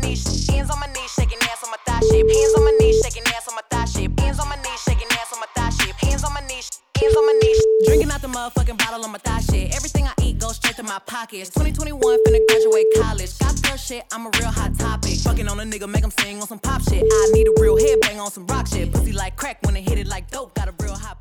knees, hands on my knees, shaking ass on my thigh shape. Hands on my knees, shaking ass on my thigh shape. Hands on my knees, shaking ass on my thigh shape. Hands on my knees, hands on my knees. Drinking out the motherfucking bottle on my thigh shit. Everything I eat goes straight to my pockets. 2021, finna graduate college. Got girl shit, I'm a real hot topic. Fucking on a nigga, make him sing on some pop shit. I need a real headbang on some rock shit. Pussy like crack when it hit it like dope. Got a real hot